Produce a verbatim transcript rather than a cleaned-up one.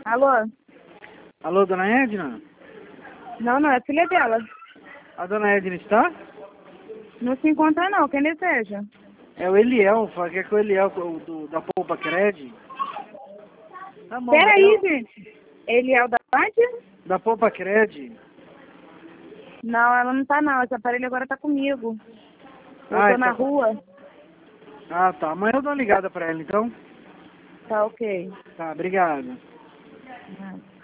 Alô? Alô, dona Edna? Não, não, é filha dela. A dona Edna está? Não se encontra não, quem deseja? É o Eliel, fala que é com o Eliel o do, da Poupa Cred. Tá bom, Peraí, Eliel, gente. Ele é o da onde? da Poupa Cred. Não, ela não tá não. Esse aparelho agora tá comigo. Eu Ah, tô na tá. rua. Ah, tá. Amanhã eu dou uma ligada pra ela, então. Tá ok. Tá, obrigado. Ah.